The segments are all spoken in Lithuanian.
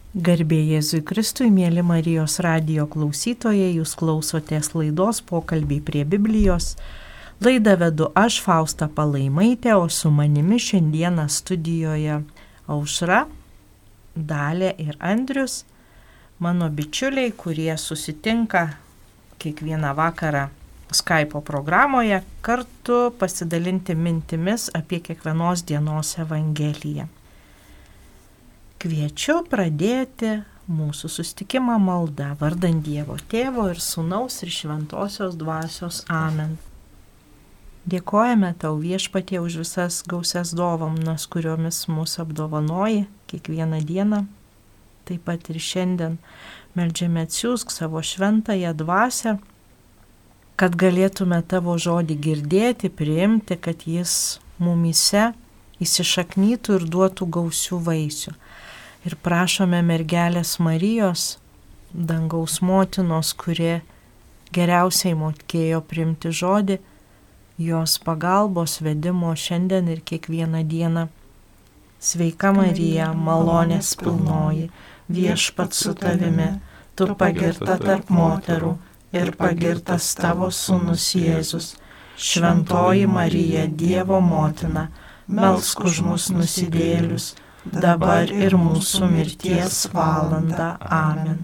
Garbė Jėzui Kristui, mėly Marijos radijo klausytojai, jūs klausotės laidos Pokalbiai prie Biblijos. Laidą vedu aš, Fausta Palaimaitė, o su manimi šiandieną studijoje Aušra, Dalė ir Andrius, mano bičiuliai, kurie susitinka kiekvieną vakarą Skype'o programoje kartu pasidalinti mintimis apie kiekvienos dienos Evangeliją. Kviečiu pradėti mūsų susitikimą malda vardan Dievo Tėvo ir Sūnaus ir Šventosios Dvasios. Amen. Dėkojame Tau, Viešpatie, už visas gausias dovanas, kuriomis mūsų apdovanoji kiekvieną dieną. Taip pat ir šiandien meldžiame atsiųsk savo šventąją dvasią, kad galėtume Tavo žodį girdėti, priimti, kad jis mumyse įsišaknytų ir duotų gausių vaisių. Ir prašome mergelės Marijos, dangaus motinos, kurie geriausiai mokėjo priimti žodį, jos pagalbos vedimo šiandien ir kiekvieną dieną. Sveika Marija, malonės pilnoji, Viešpats su tavimi, tu pagirta tarp moterų ir pagirtas tavo sūnus Jėzus. Šventoji Marija, Dievo motina, melsk už mus nusidėjėlius, dabar ir mūsų mirties valanda. Amen.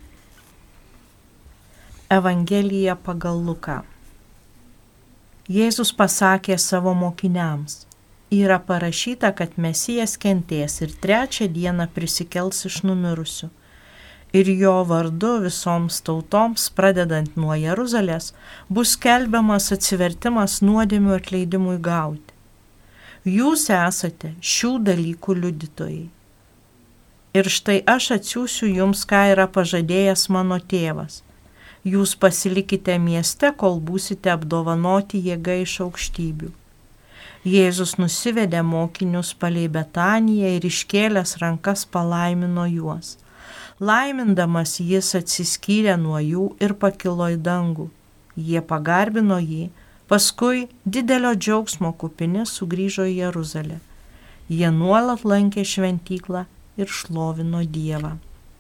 Evangelija pagal Luką. Jėzus pasakė savo mokiniams: yra parašyta, kad Mesijas kentės ir 3 dieną prisikels iš numirusių. Ir jo vardu visoms tautoms, pradedant nuo Jeruzalės, bus skelbiamas atsivertimas nuodėmių atleidimui gauti. Jūs esate šių dalykų liudytojai. Ir štai aš atsiųsiu jums, ką yra pažadėjęs mano tėvas. Jūs pasilikite mieste, kol būsite apdovanoti jėga iš aukštybių. Jėzus nusivedė mokinius palei Betaniją ir iškėlęs rankas palaimino juos. Laimindamas jis atsiskyrė nuo jų ir pakilo į dangų. Jie pagarbino jį. Paskui didelio džiaugsmo kupini sugrįžo į Jeruzalę. Jie nuolat lankė šventyklą ir šlovino Dievą.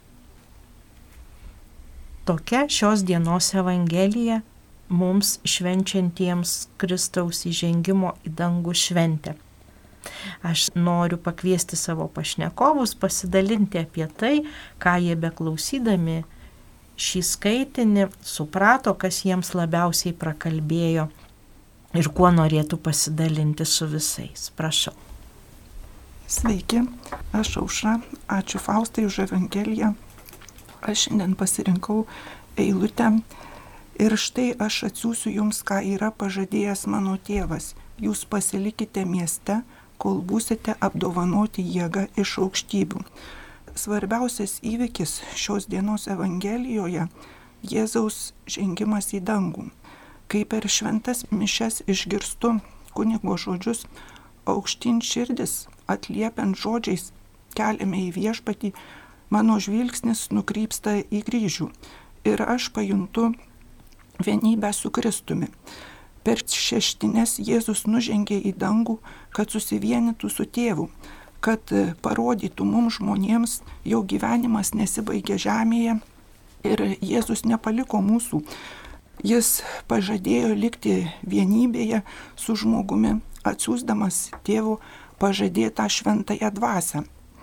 Tokia šios dienos Evangelija mums švenčiantiems Kristaus įžengimo į dangų šventę. Aš noriu pakviesti savo pašnekovus pasidalinti apie tai, ką jie beklausydami šį skaitinį suprato, kas jiems labiausiai prakalbėjo ir kuo norėtų pasidalinti su visais. Prašau. Sveiki, aš Aušra, ačiū Faustai už Evangeliją. Aš šiandien pasirinkau eilutę ir štai aš atsiųsiu jums, ką yra pažadėjęs mano tėvas. Jūs pasilikite mieste, kol būsite apdovanoti jėga iš aukštybių. Svarbiausias įvykis šios dienos Evangelijoje - Jėzaus žengimas į dangų. Kai per šventas mišias išgirstu kunigo žodžius, aukštyn širdis, atliepiant žodžiais, keliame į Viešpatį, mano žvilgsnis nukrypsta į kryžių ir aš pajuntu vienybę su Kristumi. Per šeštines Jėzus nužengė į dangų, kad susivienytų su tėvu, kad parodytų mums žmonėms, jo gyvenimas nesibaigia žemėje ir Jėzus nepaliko mūsų. Jis pažadėjo likti vienybėje su žmogumi, atsiųsdamas tėvo pažadėtą šventąją dvasią.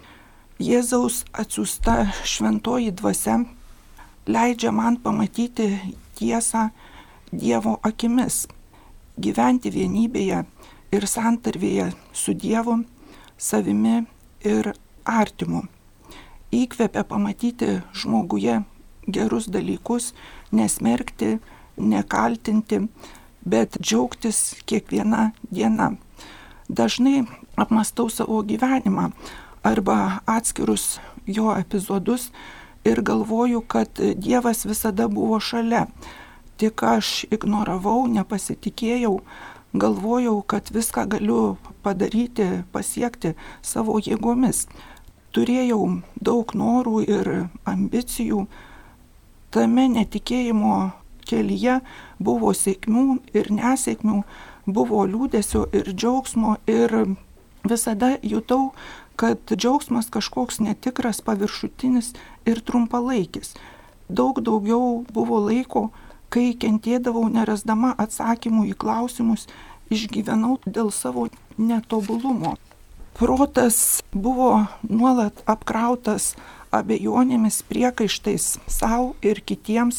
Jėzaus atsiųsta šventoji dvasia leidžia man pamatyti tiesą Dievo akimis, gyventi vienybėje ir santarvėje su Dievu, savimi ir artimu. Įkvepia pamatyti žmoguje gerus dalykus, nesmerkti, nekaltinti, bet džiaugtis kiekviena diena. Dažnai apmastau savo gyvenimą arba atskirus jo epizodus ir galvoju, kad Dievas visada buvo šalia. Tik aš ignoravau, nepasitikėjau, galvojau, kad viską galiu padaryti, pasiekti savo jėgomis. Turėjau daug norų ir ambicijų. Tame netikėjimo kelyje buvo sėkmių ir nesėkmių, buvo liūdesio ir džiaugsmo ir visada jutau, kad džiaugsmas kažkoks netikras, paviršutinis ir trumpalaikis. Daug daugiau buvo laiko, kai kentėdavau nerasdama atsakymų į klausimus, išgyvenau dėl savo netobulumo. Protas buvo nuolat apkrautas abejonėmis, priekaištais savo ir kitiems.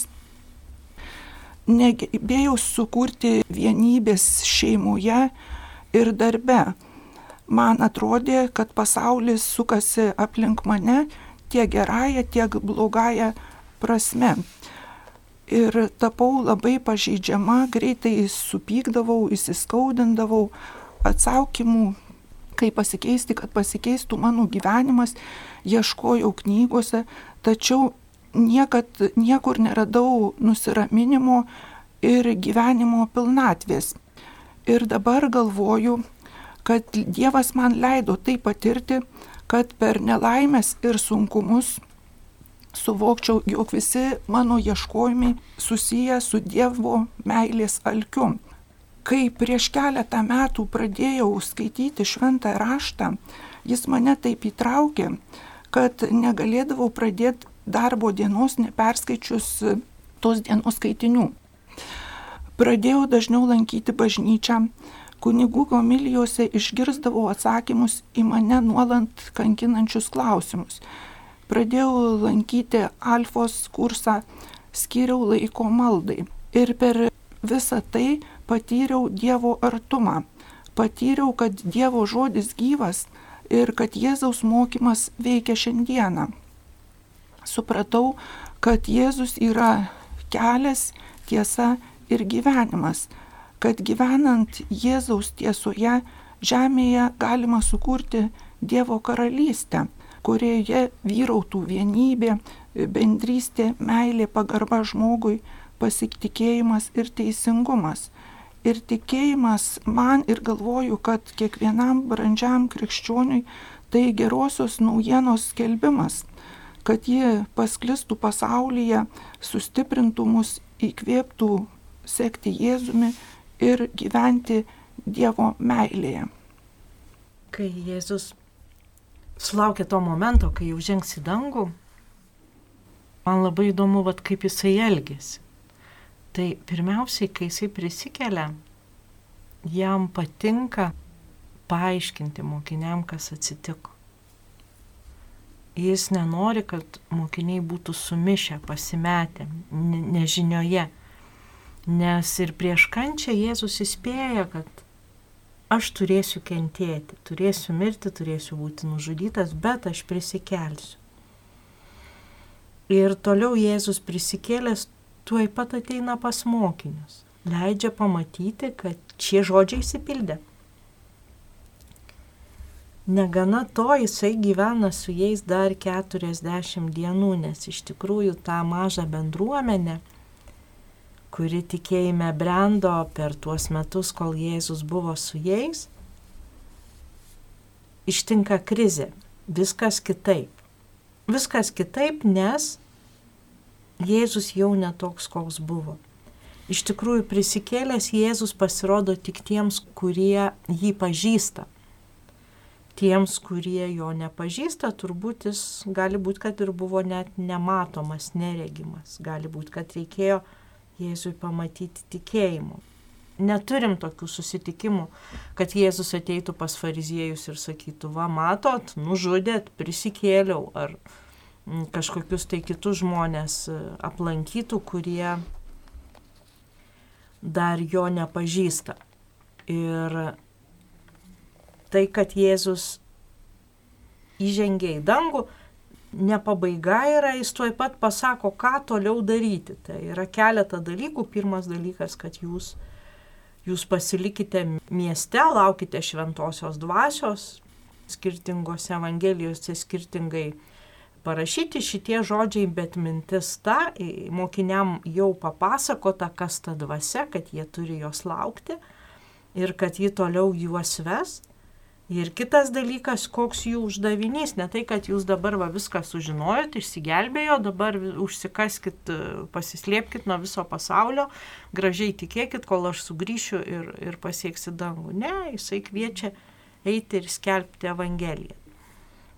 Negebėjau sukurti vienybės šeimoje ir darbe. Man atrodė, kad pasaulis sukasi aplink mane tiek gerąją, tiek blogąją prasme. Ir tapau labai pažeidžiama, greitai supykdavau, įsiskaudindavau, atsakymų, kaip pasikeisti, kad pasikeistų mano gyvenimas, ieškojau knygose, tačiau niekur neradau nusiraminimo ir gyvenimo pilnatvės. Ir dabar galvoju, kad Dievas man leido tai patirti, kad per nelaimės ir sunkumus suvokčiau, jog visi mano ieškojimai susiję su Dievo meilės alkiu. Kai prieš keletą metų pradėjau skaityti šventą raštą, jis mane taip įtraukė, kad negalėdavau pradėti darbo dienos neperskaičius tos dienos skaitinių. Pradėjau dažniau lankyti bažnyčią, kunigų homilijose išgirsdavau atsakymus į mane nuolat kankinančius klausimus. Pradėjau lankyti alfos kursą, skyriau laiko maldai ir per visą tai patyriau Dievo artumą. Patyriau, kad Dievo žodis gyvas ir kad Jėzaus mokymas veikia šiandieną. Supratau, kad Jėzus yra kelias, tiesa ir gyvenimas, kad gyvenant Jėzaus tiesoje žemėje galima sukurti Dievo karalystę, kurioje vyrautų vienybė, bendrystė, meilė, pagarba žmogui, pasitikėjimas ir teisingumas. Ir tikėjimas man ir galvoju, kad kiekvienam brandžiam krikščioniui tai gerosios naujienos skelbimas, kad ji pasklistų pasaulyje, sustiprintų mus, įkvėptų sekti Jėzumi ir gyventi Dievo meilėje. Kai Jėzus sulaukė to momento, kai jau žengs į dangų, man labai įdomu, kaip jisai elgėsi. Tai pirmiausiai, kai jisai prisikelia, jam patinka paaiškinti mokiniam, kas atsitiko. Jis nenori, kad mokiniai būtų sumišę, pasimetę, nežinioje. Nes ir prieš kančią Jėzus įspėja, kad aš turėsiu kentėti, turėsiu mirti, turėsiu būti nužudytas, bet aš prisikelsiu. Ir toliau Jėzus prisikėlęs tuoj pat ateina pas mokinius, leidžia pamatyti, kad šie žodžiai išsipildė. Negana to, jisai gyvena su jais dar 40 dienų, nes iš tikrųjų tą mažą bendruomenę, kuri tikėjime brendo per tuos metus, kol Jėzus buvo su jais, ištinka krizė, viskas kitaip. Viskas kitaip, nes Jėzus jau netoks, koks buvo. Iš tikrųjų, prisikėlęs Jėzus pasirodo tik tiems, kurie jį pažįsta. Tiems, kurie jo nepažįsta, turbūt jis gali būti, kad ir buvo net nematomas, neregimas. Gali būti, kad reikėjo Jėzui pamatyti tikėjimu. Neturim tokių susitikimų, kad Jėzus ateitų pas fariziejus ir sakytų, va, matot, nužudėt, prisikėliau, ar kažkokius tai kitus žmonės aplankytų, kurie dar jo nepažįsta. Ir tai, kad Jėzus įžengė į dangų, ne pabaiga yra, jis tuoj pat pasako, ką toliau daryti. Tai yra keletą dalykų. Pirmas dalykas, kad jūs pasilikite mieste, laukite šventosios dvasios, skirtingose evangelijose skirtingai parašyti šitie žodžiai, bet mintis ta, mokiniam jau papasakota, kas ta dvasia, kad jie turi jos laukti ir kad ji toliau juos ves. Ir kitas dalykas, koks jų uždavinys, ne tai, kad jūs dabar viską sužinojot, išsigelbėjo, dabar užsikaskit, pasislėpkit nuo viso pasaulio, gražiai tikėkit, kol aš sugrįšiu ir pasieksi dangų. Ne, jisai kviečia eiti ir skelbti Evangeliją.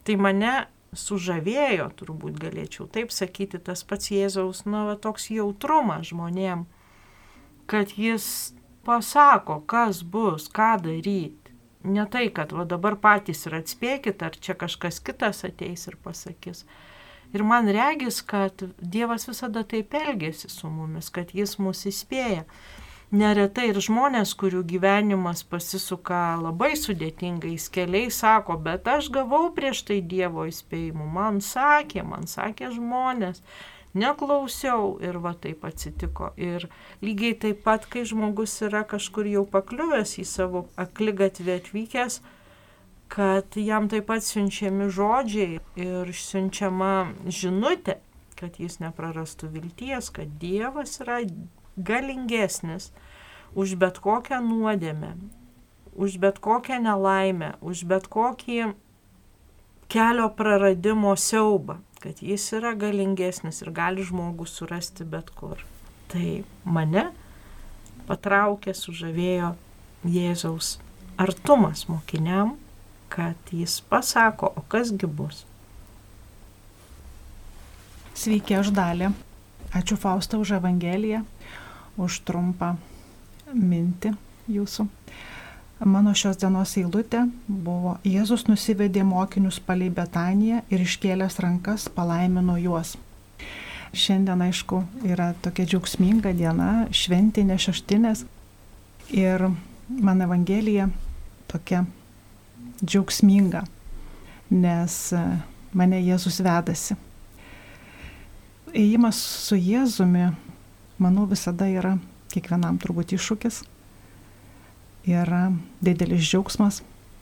Tai mane sužavėjo, turbūt galėčiau taip sakyti, tas pats Jėzaus, toks jautrumas žmonėm, kad jis pasako, kas bus, ką daryti. Ne tai, kad dabar patys ir atspėkit, ar čia kažkas kitas ateis ir pasakys. Ir man regis, kad Dievas visada taip elgėsi su mumis, kad jis mus įspėja. Neretai ir žmonės, kurių gyvenimas pasisuka labai sudėtingais keliais, sako, bet aš gavau prieš tai Dievo įspėjimų, man sakė žmonės, neklausiau ir taip atsitiko. Ir lygiai taip pat, kai žmogus yra kažkur jau pakliuvęs į savo akligatvį atvykęs, kad jam taip pat siunčiami žodžiai ir siunčiama žinutė, kad jis neprarastų vilties, kad Dievas yra galingesnis už bet kokią nuodėmę, už bet kokią nelaimę, už bet kokį kelio praradimo siaubą, kad jis yra galingesnis ir gali žmogus surasti bet kur. Tai mane patraukė, sužavėjo Jėzaus artumas mokiniam, kad jis pasako, o kasgi bus. Sveiki, aš Dalė. Ačiū Fausta už Evangeliją, už trumpą mintį jūsų. Mano šios dienos eilutė buvo: Jėzus nusivedė mokinius palei Betaniją ir iškėlęs rankas palaimino juos. Šiandien, aišku, yra tokia džiaugsminga diena, šventinė, šeštinės. Ir man Evangelija tokia džiaugsminga, nes mane Jėzus vedasi. Ėjimas su Jėzumi, manau, visada yra kiekvienam turbūt iššūkis. Yra didelis džiaugsmas.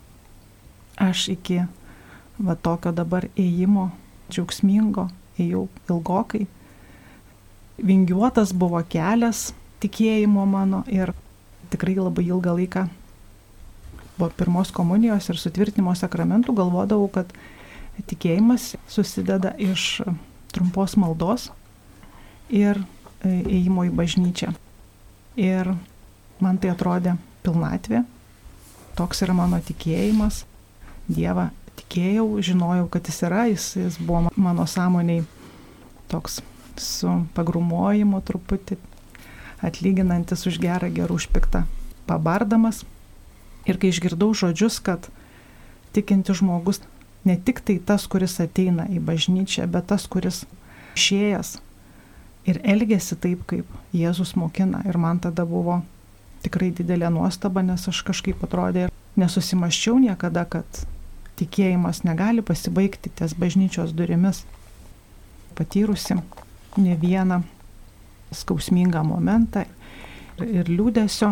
Aš iki tokio dabar ėjimo džiaugsmingo ėjau ilgokai. Vingiuotas buvo kelias tikėjimo mano ir tikrai labai ilgą laiką po pirmos komunijos ir sutvirtinimo sakramentų galvodavau, kad tikėjimas susideda iš trumpos maldos ir ėjimo į bažnyčią. Ir man tai atrodė pilnatvė, toks yra mano tikėjimas. Dievą tikėjau, žinojau, kad jis yra, jis buvo mano sąmoniai toks su pagrumojimu truputį, atlyginantis už gerą, gerų už piktą, pabardamas. Ir kai išgirdau žodžius, kad tikintis žmogus ne tik tai tas, kuris ateina į bažnyčią, bet tas, kuris išėjęs ir elgėsi taip, kaip Jėzus mokina. Ir man tada buvo tikrai didelė nuostaba, nes aš kažkaip atrodė ir nesusimaščiau niekada, kad tikėjimas negali pasibaigti ties bažnyčios durimis. Patyrusi ne vieną skausmingą momentą ir liūdesio,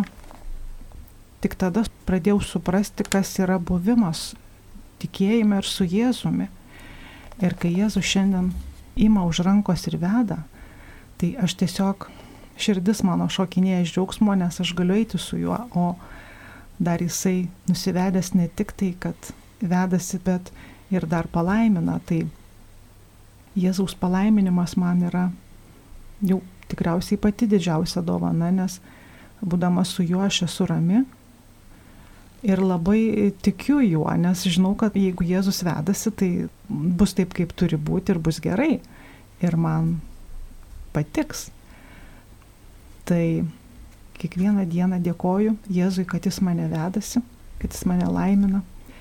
tik tada pradėjau suprasti, kas yra buvimas tikėjime ir su Jėzumi. Ir kai Jėzus šiandien ima už rankos ir veda, tai aš tiesiog širdis mano šokinėja iš džiaugsmo, nes aš galiu eiti su juo, o dar jisai nusivedęs ne tik tai, kad vedasi, bet ir dar palaimina. Tai Jėzaus palaiminimas man yra jau tikriausiai pati didžiausia dovana, nes būdama su juo aš esu rami ir labai tikiu juo, nes žinau, kad jeigu Jėzus vedasi, tai bus taip, kaip turi būti ir bus gerai ir man patiks. Tai kiekvieną dieną dėkoju Jėzui, kad jis mane vedasi, kad jis mane laimina.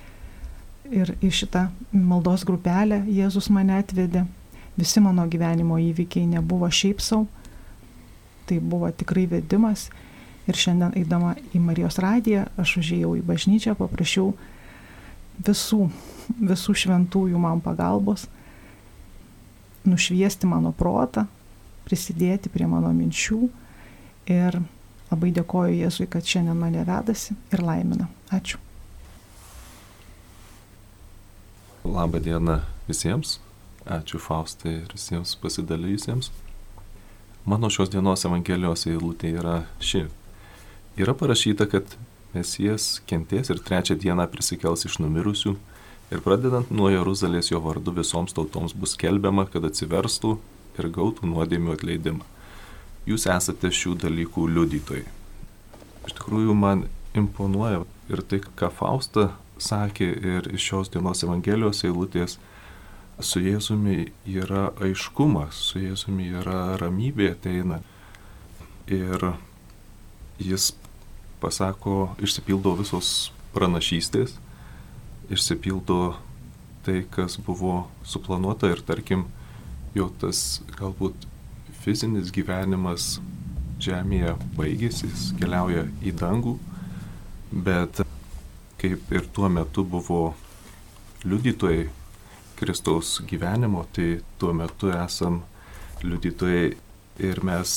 Ir į šitą maldos grupelę Jėzus mane atvedė. Visi mano gyvenimo įvykiai nebuvo šiaip sau. Tai buvo tikrai vedimas. Ir šiandien eidama į Marijos radiją, aš užėjau į bažnyčią, paprašiau visų šventųjų man pagalbos, nušviesti mano protą, prisidėti prie mano minčių. Ir labai dėkoju Jėzui, kad šiandien mane vedasi ir laimina. Ačiū. Labą dieną visiems. Ačiū Faustai ir visiems pasidalysiems. Mano šios dienos Evangelijos eilutė yra ši. Yra parašyta, kad Mesijas kentės ir 3 dieną prisikels iš numirusių ir pradedant nuo Jeruzalės jo vardu visoms tautoms bus skelbiama, kad atsiverstų ir gautų nuodėmių atleidimą. Jūs esate šių dalykų liudytojai. Iš tikrųjų man imponuoja ir tai, ką Fausta sakė ir iš šios dienos Evangelijos eilutės, su Jėzumi yra aiškumas, su Jėzumi yra ramybė ateina. Ir jis pasako, išsipildo visos pranašystės, išsipildo tai, kas buvo suplanuota ir tarkim, jo tas galbūt fizinis gyvenimas žemėje baigėsi, jis keliauja į dangų, bet kaip ir tuo metu buvo liudytojai Kristaus gyvenimo, tai tuo metu esam liudytojai ir mes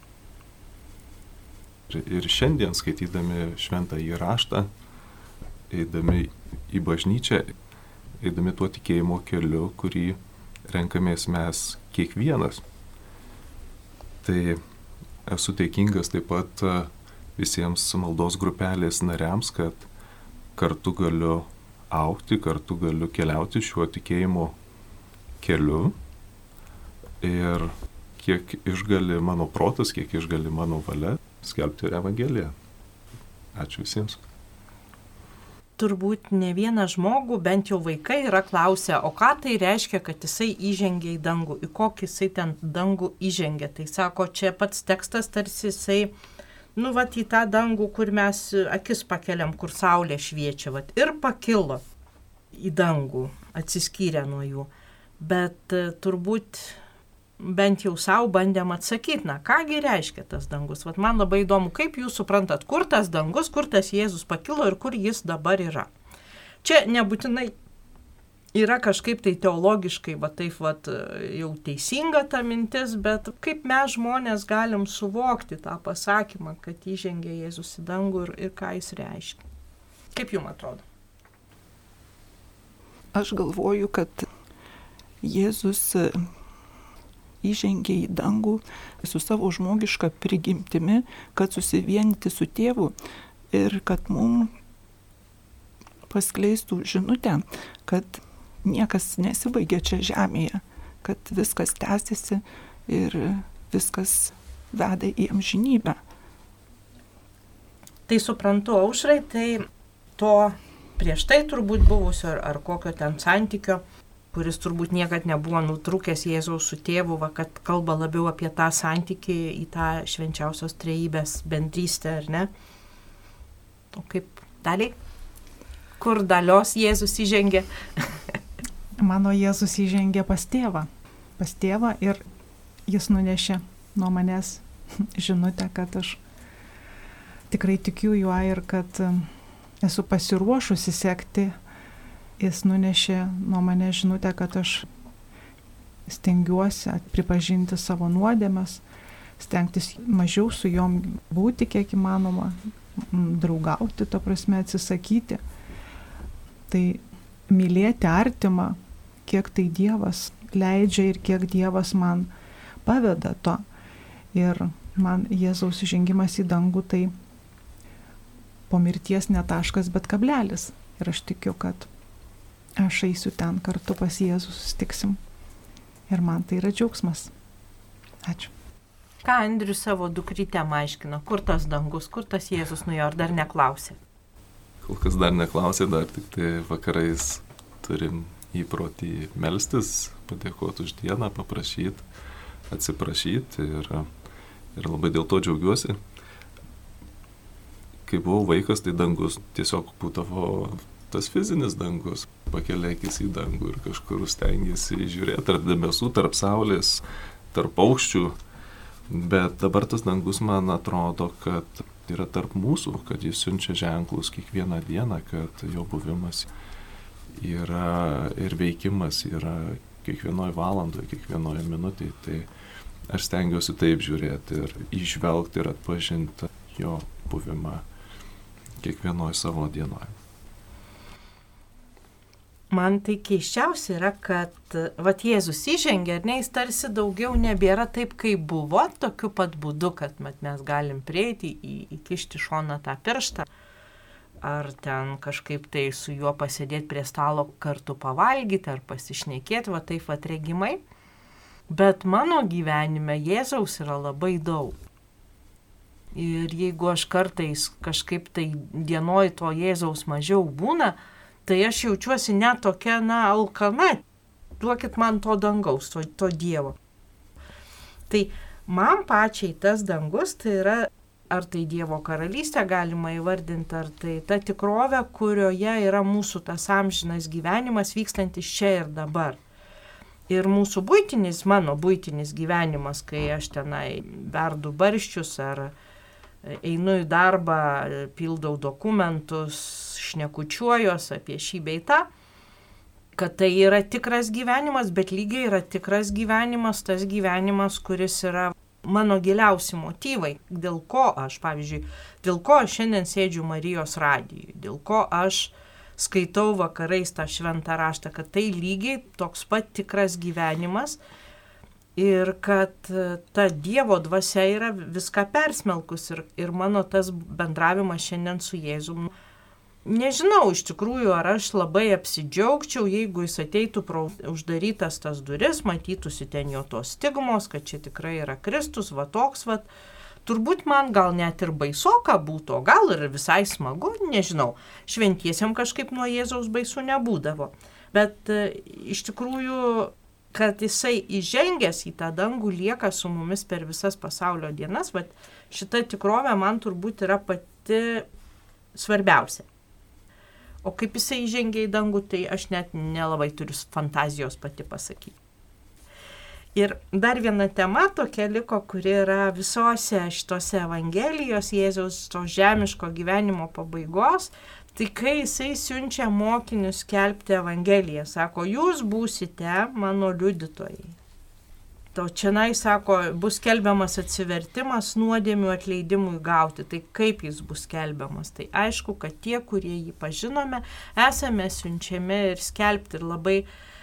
ir šiandien skaitydami šventąjį raštą, eidami į bažnyčią, eidami tuo tikėjimo keliu, kurį renkamės mes kiekvienas. Tai esu dėkingas taip pat visiems maldos grupelės nariams, kad kartu galiu augti, kartu galiu keliauti šiuo tikėjimo keliu ir kiek išgali mano protas, kiek išgali mano valia skelbti ir Evangeliją. Ačiū visiems. Turbūt ne vieną žmogų, bent jau vaikai, yra klausę, o ką tai reiškia, kad jisai įžengia į dangų, į kokį jisai ten dangų įžengia. Tai sako, čia pats tekstas tarsi jisai, į tą dangų, kur mes akis pakeliam, kur saulė šviečia, ir pakilo į dangų, atsiskyrė nuo jų. Bet turbūt bent jau savo bandėm atsakyti, kągi reiškia tas dangus. Man labai įdomu, kaip jūs suprantat, kur tas dangus, kur tas Jėzus pakilo ir kur jis dabar yra. Čia nebūtinai yra kažkaip tai teologiškai, jau teisinga ta mintis, bet kaip mes žmonės galim suvokti tą pasakymą, kad įžengė Jėzus į dangų ir ką jis reiškia. Kaip jums atrodo? Aš galvoju, kad Jėzus įžengė į dangų su savo žmogiška prigimtimi, kad susivienyti su tėvu ir kad mums paskleistų žinutę, kad niekas nesibaigia čia žemėje, kad viskas tęsiasi ir viskas veda į amžinybę. Tai suprantu, Aušrai, tai to prieš tai turbūt buvusio ar kokio ten santykio, kuris turbūt niekad nebuvo nutrūkęs Jėzaus su tėvu, kad kalba labiau apie tą santykį į tą švenčiausios trejybės bendrystę, ar ne? O kaip daliai? Kur dalios Jėzus įžengė? Mano Jėzus įžengė pas tėvą ir jis nunešė nuo manęs žinutę, kad aš tikrai tikiu juo ir kad esu pasiruošusi sekti. Jis nunešė nuo mane žinutę, kad aš stengiuosi pripažinti savo nuodėmes, stengtis mažiau su jom būti, kiek įmanoma, draugauti, to prasme atsisakyti. Tai mylėti artimą, kiek tai Dievas leidžia ir kiek Dievas man paveda to. Ir man Jėzaus įžengimas į dangų tai po mirties ne taškas, bet kablelis. Ir aš tikiu, kad aš eisiu ten kartu pas Jėzų, susitiksim. Ir man tai yra džiaugsmas. Ačiū. Ką Andrius savo dukrytėm aiškino? Kur tas dangus, kur tas Jėzus nuėjo, ar dar neklausė? Kol kas dar neklausė, dar tik tai vakarais turim įprotį melstis, padėkoti už dieną, paprašyti, atsiprašyti ir labai dėl to džiaugiuosi. Kai buvau vaikas, tai dangus tiesiog būdavo tas fizinis dangus, pakelia akis į dangų ir kažkur stengiasi žiūrėti tarp debesų, tarp saulės, tarp paukščių, bet dabar tas dangus man atrodo, kad yra tarp mūsų, kad jis siunčia ženklus kiekvieną dieną, kad jo buvimas yra ir veikimas yra kiekvienoje valandoje, kiekvienoje minutėje, tai aš stengiuosi taip žiūrėti ir įžvelgti ir atpažinti jo buvimą kiekvienoje savo dienoje. Man tai keiščiausia yra, kad Jėzus įžengia, jis tarsi daugiau nebėra taip, kaip buvo, tokiu pat būdu, kad mes galim prieiti, įkišti šoną tą pirštą, ar ten kažkaip tai su juo pasėdėti prie stalo kartu pavalgyti, ar pasišnekėti, taip regimai. Bet mano gyvenime Jėzaus yra labai daug. Ir jeigu aš kartais kažkaip tai dienoj to Jėzaus mažiau būna, tai aš jaučiuosi net tokia, alkana. Duokit man to dangaus, to Dievo. Tai man pačiai tas dangus tai yra, ar tai Dievo karalystė galima įvardinti, ar tai ta tikrovė, kurioje yra mūsų tas amžinas gyvenimas vykstantis čia ir dabar. Ir mūsų mano buitinis gyvenimas, kai aš tenai verdu barščius ar einu į darbą, pildau dokumentus, šnekučiuojuos apie šį bei tą, kad tai yra tikras gyvenimas, bet lygiai yra tikras gyvenimas, tas gyvenimas, kuris yra mano giliausi motyvai, dėl ko aš šiandien sėdžiu Marijos radijui, dėl ko aš skaitau vakarais tą šventą raštą, kad tai lygiai toks pat tikras gyvenimas ir kad ta Dievo dvasia yra viską persmelkus ir mano tas bendravimas šiandien su Jėzum. Nežinau iš tikrųjų, ar aš labai apsidžiaugčiau, jeigu jis ateitų pro uždarytas tas duris, matytųsi ten jo tos stigmos, kad čia tikrai yra Kristus, va toks, va. Turbūt man gal net ir baisoka būtų, o gal ir visai smagu, nežinau. Šventiesiam kažkaip nuo Jėzaus baisu nebūdavo. Bet iš tikrųjų, kad jisai įžengęs į tą dangų lieka su mumis per visas pasaulio dienas, bet šita tikrovė man turbūt yra pati svarbiausia. O kaip jisai įžengė į dangų, tai aš net nelabai turiu fantazijos pati pasakyti. Ir dar viena tema tokia liko, kuri yra visose šitose Evangelijos Jėzaus to žemiško gyvenimo pabaigos, tai kai jisai siunčia mokinius skelbti Evangeliją, sako, jūs būsite mano liudytojai. To čianai, sako, bus skelbiamas atsivertimas nuodėmių atleidimui gauti. Tai kaip jis bus skelbiamas? Tai aišku, kad tie, kurie jį pažinome, esame siunčiami ir skelbti. Ir labai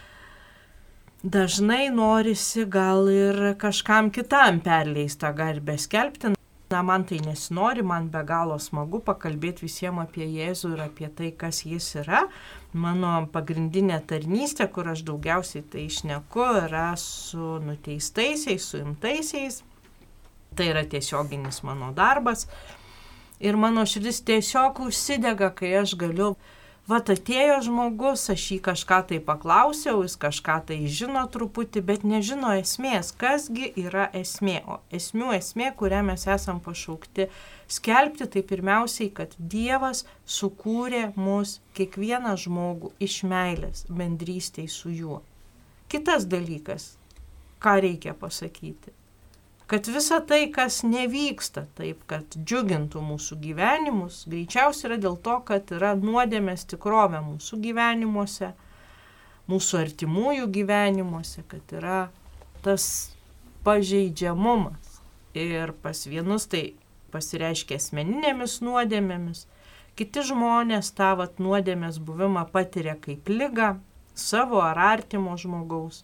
dažnai norisi gal ir kažkam kitam perleistą garbę skelbti. Man tai nesinori, man be galo smagu pakalbėti visiems apie Jėzų ir apie tai, kas jis yra. Mano pagrindinė tarnystė, kur aš daugiausiai tai šneku, yra su nuteistaisiais, suimtaisiais. Tai yra tiesioginis mano darbas. Ir mano širdis tiesiog užsidega, kai aš galiu. Vat atėjo žmogus, aš jį kažką tai paklausiau, jis kažką tai žino truputį, bet nežino esmės, kasgi yra esmė. O esmė, kurią mes esam pašaukti skelbti, tai pirmiausiai, kad Dievas sukūrė mus kiekvieną žmogų iš meilės, bendrystėj su juo. Kitas dalykas, ką reikia pasakyti, kad visa tai, kas nevyksta taip, kad džiugintų mūsų gyvenimus, greičiausiai yra dėl to, kad yra nuodėmės tikrovė mūsų gyvenimuose, mūsų artimųjų gyvenimuose, kad yra tas pažeidžiamumas. Ir pas vienus tai pasireiškia asmeninėmis nuodėmėmis, kiti žmonės tą nuodėmės buvimą patiria kaip ligą savo ar artimo žmogaus,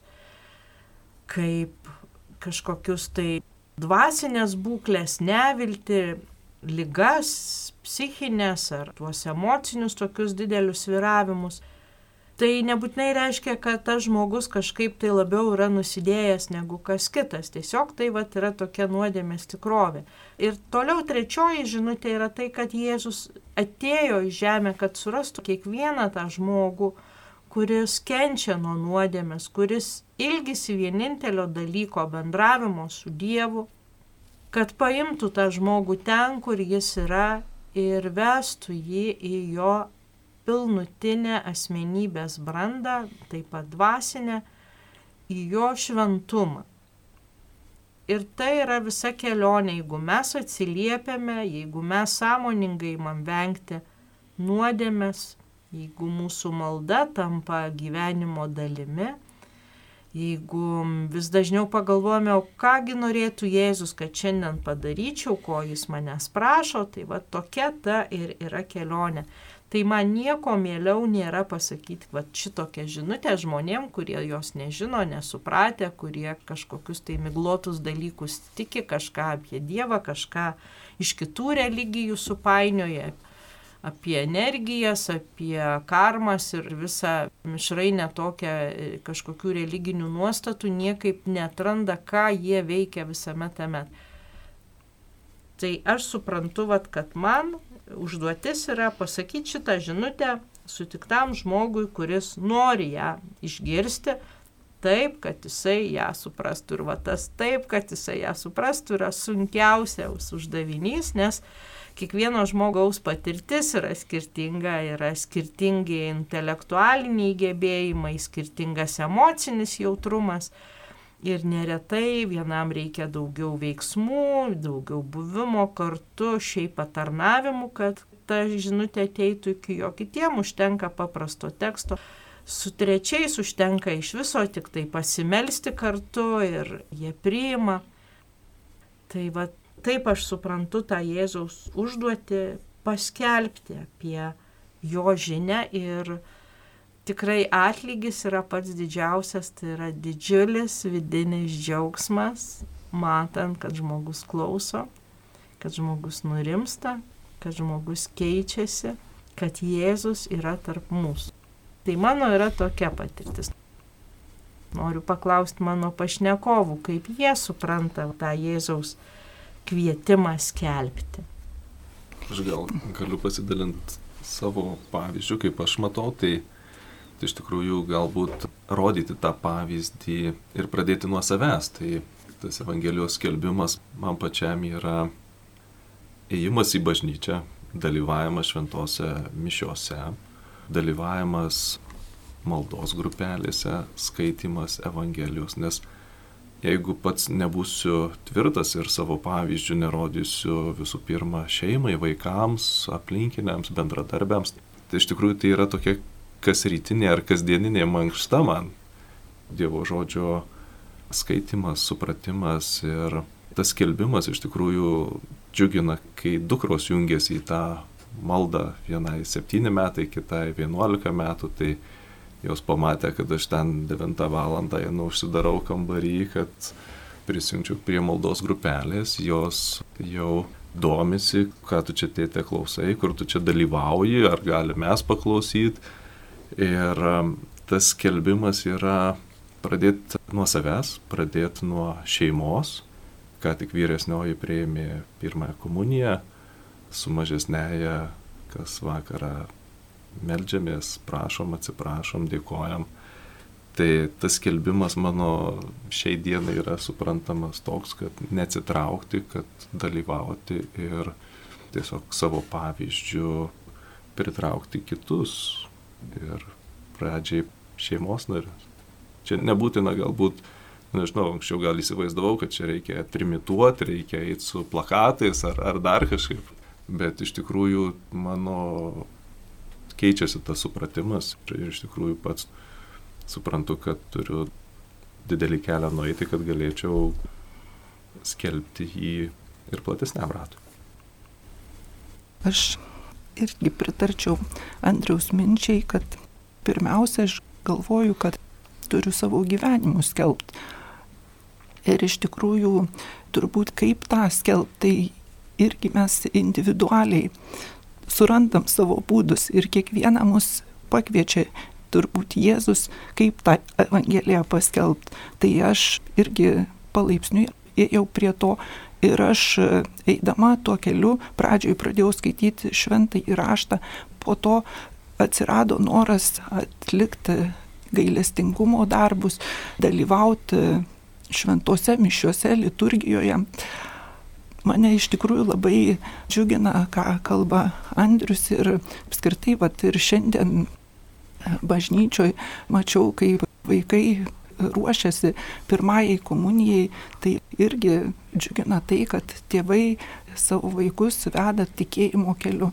kaip kažkokius tai dvasinės būklės, nevilti, ligas, psichinės ar tuos emocinius tokius didelius sviravimus. Tai nebūtinai reiškia, kad tas žmogus kažkaip tai labiau yra nusidėjęs negu kas kitas. Tiesiog tai yra tokia nuodėmės tikrovė. Ir toliau trečioji žinutė yra tai, kad Jėzus atėjo į žemę, kad surastų kiekvieną tą žmogų, kuris kenčia nuo nuodėmės, kuris ilgisi vienintelio dalyko bendravimo su Dievu, kad paimtų tą žmogų ten, kur jis yra ir vestų jį į jo pilnutinę asmenybės brandą, taip pat dvasinę, į jo šventumą. Ir tai yra visa kelionė, jeigu mes atsiliepiame, jeigu mes sąmoningai imam vengti nuodėmės, jeigu mūsų malda tampa gyvenimo dalimi, jeigu vis dažniau pagalvojame, o kągi norėtų Jėzus, kad šiandien padaryčiau, ko jis manęs prašo, tai tokia ta ir yra kelionė. Tai man nieko mieliau nėra pasakyti šitokią žinutę žmonėm, kurie jos nežino, nesupratę, kurie kažkokius tai miglotus dalykus tiki, kažką apie Dievą, kažką iš kitų religijų supainioja, apie energijas, apie karmas ir visą mišrainę tokią kažkokių religinių nuostatų, niekaip neatranda, ką jie veikia visame tame. Tai aš suprantu, kad man užduotis yra pasakyti šitą žinutę sutiktam žmogui, kuris nori ją išgirsti, taip, kad jisai ją suprastų. Ir va tas taip, kad jisai ją suprastų, yra sunkiausias uždavinys, nes kiekvieno žmogaus patirtis yra skirtinga, yra skirtingi intelektualiniai gebėjimai, skirtingas emocinis jautrumas. Ir neretai vienam reikia daugiau veiksmų, daugiau buvimo kartu, šiaip patarnavimų, kad ta žinutė ateitų iki jo. Kitiem užtenka paprasto teksto. Su trečiais užtenka iš viso tik tai pasimelsti kartu ir jie priima. Tai va, taip aš suprantu tą Jėzaus užduotį paskelbti apie jo žinią ir tikrai atlygis yra pats didžiausias, tai yra didžiulis vidinis džiaugsmas, matant, kad žmogus klauso, kad žmogus nurimsta, kad žmogus keičiasi, kad Jėzus yra tarp mūsų. Tai mano yra tokia patirtis. Noriu paklausti mano pašnekovų, kaip jie supranta tą Jėzaus kvietimą skelbti. Aš gal galiu pasidalinti savo pavyzdžių, kaip aš matau, tai iš tikrųjų galbūt rodyti tą pavyzdį ir pradėti nuo savęs. Tai tas Evangelijos skelbimas man pačiam yra ėjimas į bažnyčią, dalyvavimas šventose mišiose, dalyvavimas maldos grupelėse, skaitimas Evangelijos. Nes jeigu pats nebūsiu tvirtas ir savo pavyzdžių nerodysiu visų pirma šeimai, vaikams, aplinkiniams, bendradarbiams, tai iš tikrųjų tai yra tokia kasrytinė ar kasdieninė mankšta man. Dievo žodžio skaitimas, supratimas ir tas skelbimas iš tikrųjų džiugina, kai dukros jungiasi į tą maldą, vienai 7 metai, kitai 11 metų, tai jos pamatė, kad aš ten 9 valandą užsidarau kambarį, kad prisijungčiau prie maldos grupelės, jos jau domisi, ką tu čia tėte klausai, kur tu čia dalyvauji, ar gali mes paklausyti. Ir tas skelbimas yra pradėti nuo savęs, pradėti nuo šeimos, ką tik vyresnioji priėmė pirmąją komuniją, su mažesnėje, kas vakarą meldžiamės, prašom, atsiprašom, dėkojam. Tai tas skelbimas mano šiai dienai yra suprantamas toks, kad neatsitraukti, kad dalyvauti ir tiesiog savo pavyzdžių pritraukti kitus. Ir pradžiai šeimos narius. Čia nebūtina galbūt, nežinau, anksčiau gal įsivaizdavau, kad čia reikia trimituoti, reikia eiti su plakatais ar dar kažkaip. Bet iš tikrųjų mano keičiasi tas supratimas ir iš tikrųjų pats suprantu, kad turiu didelį kelią nueiti, kad galėčiau skelbti jį ir platesniam ratui. Aš irgi pritarčiau Andriaus minčiai, kad pirmiausia, aš galvoju, kad turiu savo gyvenimu skelbti. Ir iš tikrųjų, turbūt kaip tą skelbti, tai irgi mes individualiai surandam savo būdus ir kiekvieną mus pakviečia turbūt Jėzus, kaip tą Evangeliją paskelbti. Tai aš irgi palaipsniui ėjau prie to. Ir aš eidama tuo keliu, pradžioj pradėjau skaityti šventąjį raštą, po to atsirado noras atlikti gailestingumo darbus, dalyvauti šventose mišiuose, liturgijoje. Mane iš tikrųjų labai džiugina, ką kalba Andrius ir apskritai, ir šiandien bažnyčioj mačiau, kaip vaikai ruošiasi pirmajai komunijai, tai irgi džiugina tai, kad tėvai savo vaikus veda tikėjimo keliu.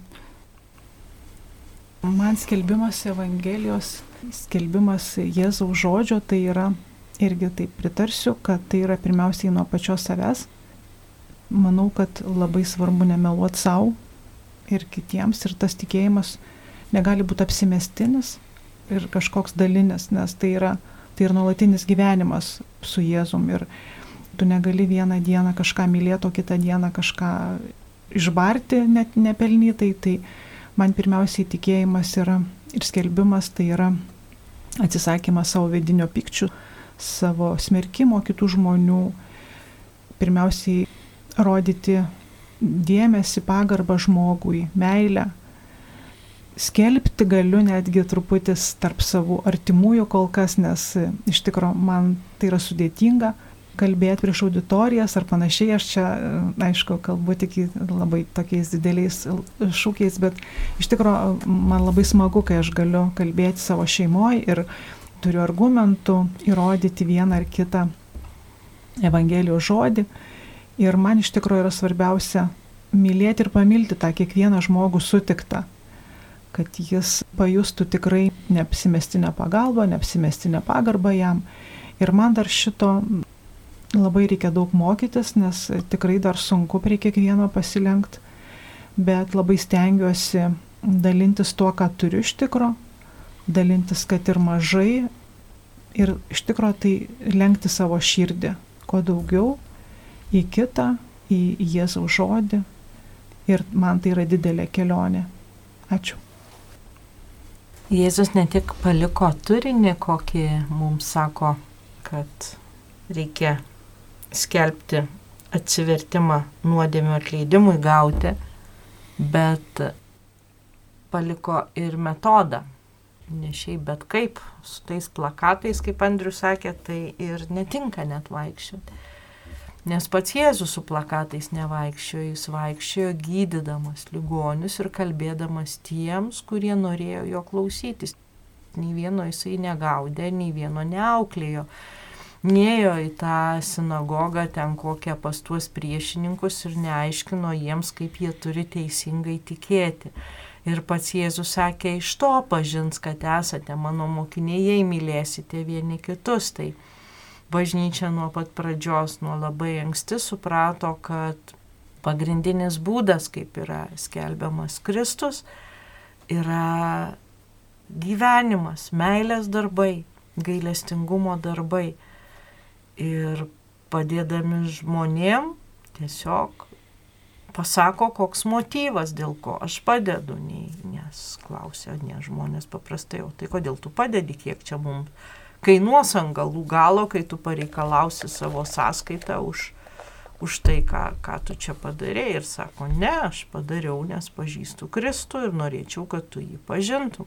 Man skelbimas Evangelijos, skelbimas Jėzaus žodžio, tai yra, irgi taip pritarsiu, kad tai yra pirmiausiai nuo pačios savęs. Manau, kad labai svarbu nemeluoti savo ir kitiems, ir tas tikėjimas negali būti apsimestinis ir kažkoks dalinis, nes tai yra nuolatinis gyvenimas su Jėzum ir tu negali vieną dieną kažką mylėti, o kitą dieną kažką išbarti net nepelnytai. Tai man pirmiausiai tikėjimas yra ir skelbimas, tai yra atsisakymas savo vidinio pykčių, savo smerkimo kitų žmonių, pirmiausiai rodyti dėmesį, pagarbą žmogui, meilę, skelbti galiu netgi truputis tarp savų artimųjų kol kas, nes iš tikrųjų man tai yra sudėtinga kalbėti prieš auditorijas ar panašiai. Aš čia, aišku, kalbu tik labai tokiais dideliais šūkiais, bet iš tikrųjų man labai smagu, kai aš galiu kalbėti savo šeimoje ir turiu argumentų įrodyti vieną ar kitą Evangelijos žodį. Ir man iš tikrųjų yra svarbiausia mylėti ir pamilti tą kiekvieną žmogų sutiktą, kad jis pajustų tikrai neapsimestinę pagalbą, neapsimestinę pagarbą jam. Ir man dar šito labai reikia daug mokytis, nes tikrai dar sunku prie kiekvieno pasilenkti, bet labai stengiuosi dalintis tuo, ką turiu iš tikro, dalintis, kad ir mažai, ir iš tikro tai lenkti savo širdį, kuo daugiau į kitą, į Jėzaus žodį. Ir man tai yra didelė kelionė. Ačiū. Jėzus ne tik paliko turinį, kokį mums sako, kad reikia skelbti atsivertimą nuodėmių atleidimui gauti, bet paliko ir metodą. Ne šiaip, bet kaip, su tais plakatais, kaip Andrius sakė, tai ir netinka net vaikščioti. Nes pats Jėzus su plakatais nevaikščiojo, jis vaikščiojo gydydamas ligonius ir kalbėdamas tiems, kurie norėjo jo klausytis. Nei vieno jisai negaudė, nei vieno neauklėjo. Nėjo į tą sinagogą ten kokią pas tuos priešininkus ir neaiškino jiems, kaip jie turi teisingai tikėti. Ir pats Jėzus sakė, iš to pažins, kad esate mano mokiniai, jei mylėsite vieni kitus. Tai bažnyčia nuo pat pradžios, nuo labai anksti suprato, kad pagrindinis būdas, kaip yra skelbiamas Kristus, yra gyvenimas, meilės darbai, gailestingumo darbai. Ir padėdami žmonėm tiesiog pasako, koks motyvas, dėl ko aš padedu, nes klausia, ne žmonės paprastai, o tai kodėl tu padedi, kiek čia mums kainuos ant galų galo, kai tu pareikalausi savo sąskaitą už tai, ką tu čia padarei. Ir sako, ne, aš padariau, nes pažįstu Kristų ir norėčiau, kad tu jį pažintum.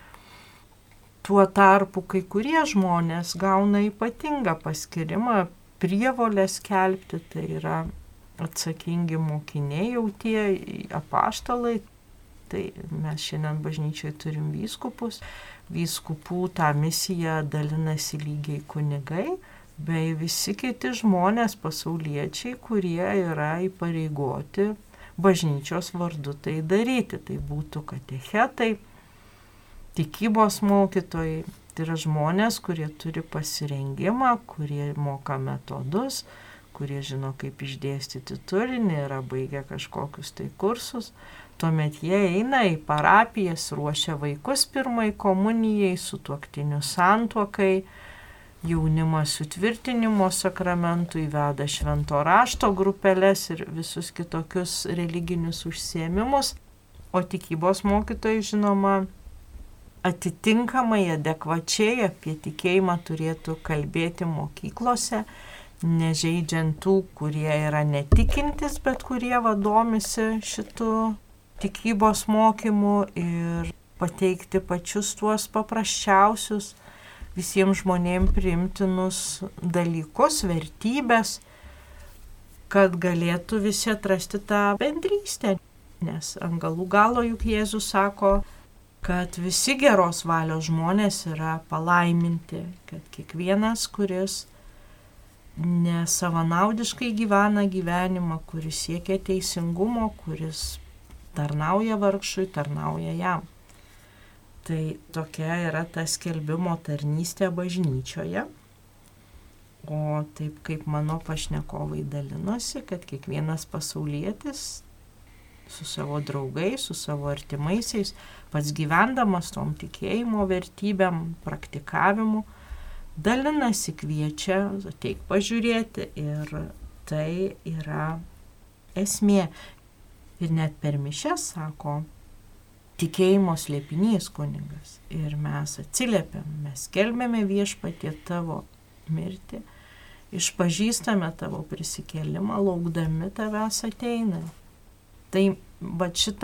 Tuo tarpu kai kurie žmonės gauna ypatingą paskyrimą, prievolę skelbti, tai yra atsakingi mokiniai, jau tie apaštalai. Tai mes šiandien bažnyčiai turim vyskupus, vyskupų tą misiją dalinasi lygiai kunigai, bei visi kiti žmonės pasauliečiai, kurie yra įpareigoti bažnyčios vardu tai daryti. Tai būtų katechetai, tikybos mokytojai, tai yra žmonės, kurie turi pasirengimą, kurie moka metodus, kurie žino, kaip išdėstyti turinį, yra baigę kažkokius tai kursus. Tuomet jie eina į parapijas, ruošia vaikus pirmai komunijai, sutuoktinių santuokai, jaunimą sutvirtinimo sakramentų, įveda švento rašto grupeles ir visus kitokius religinius užsiėmimus. O tikybos mokytojai, žinoma, atitinkamai, adekvačiai apie tikėjimą turėtų kalbėti mokyklose, nežeidžiant tų, kurie yra netikintis, bet kurie domisi šitų tikybos mokymų ir pateikti pačius tuos paprasčiausius, visiems žmonėms priimtinus dalykus, vertybės, kad galėtų visi atrasti tą bendrystę. Nes ant galų galo juk Jėzus sako, kad visi geros valios žmonės yra palaiminti, kad kiekvienas, kuris nesavanaudiškai gyvena gyvenimą, kuris siekia teisingumo, kuris tarnauja vargšui, tarnauja jam. Tai tokia yra ta skelbimo tarnystė bažnyčioje. O taip kaip mano pašnekovai dalinosi, kad kiekvienas pasaulietis su savo draugais, su savo artimaisiais, pats gyvendamas tom tikėjimo vertybėm, praktikavimu, dalinasi, kviečia, ateik pažiūrėti. Ir tai yra esmė. Ir net per mišias sako, tikėjimo slėpinys kunigas. Ir mes atsiliepiam, mes skelbiame Viešpatie tavo mirtį, išpažįstame tavo prisikėlimą, laukdami tavęs ateinant. Tai šitas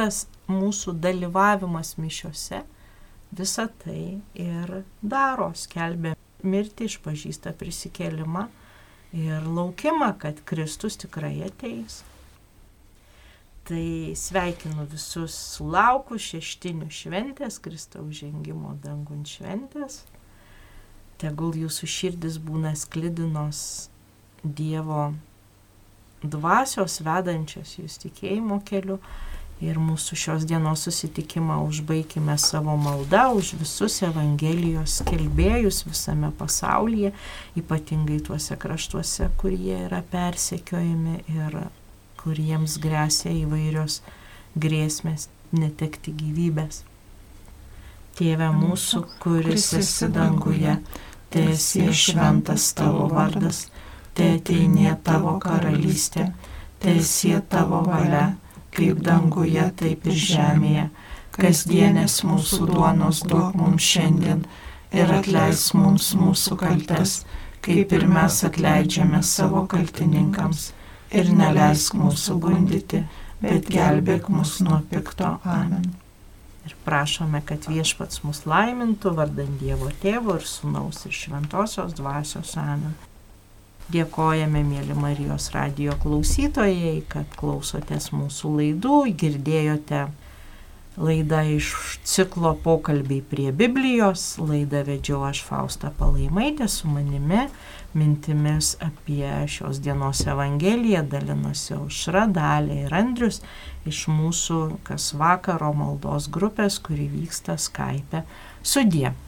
mūsų dalyvavimas mišiose visą tai ir daro, skelbia mirtį, išpažįsta prisikėlimą ir laukimą, kad Kristus tikrai ateis. Tai sveikinu visus sulaukus šeštinių šventės, Kristaus žengimo dangun šventės. Tegul jūsų širdis būna sklidinos Dievo dvasios vedančios jūs tikėjimo keliu. Ir mūsų šios dienos susitikimą užbaikime savo maldą už visus Evangelijos skelbėjus visame pasaulyje, ypatingai tuose kraštuose, kurie yra persekiojami ir kuriems grėsia įvairios grėsmės netekti gyvybės. Tėve mūsų, kuris esi danguje, teesie šventas tavo vardas, teateinie tavo karalystė, teesie tavo valia, kaip danguje, taip ir žemėje. Kasdienės mūsų duonos duok mums šiandien ir atleisk mums mūsų kaltes, kaip ir mes atleidžiame savo kaltininkams. Ir neleisk mūsų gundyti, bet gelbėk mus nuo pikto. Amen. Ir prašome, kad Viešpats mus laimintų vardan Dievo Tėvo ir Sūnaus ir Šventosios Dvasios. Amen. Dėkojame, mėly Marijos radijo klausytojai, kad klausotės mūsų laidų, girdėjote laidą iš ciklo Pokalbiai prie Biblijos. Laidą vedžiau aš, Fausta Palaimaitė, su manimi mintimis apie šios dienos Evangeliją dalinosi Aušra, Dalia ir Andrius iš mūsų kas vakaro maldos grupės, kuri vyksta Skype. Sudie.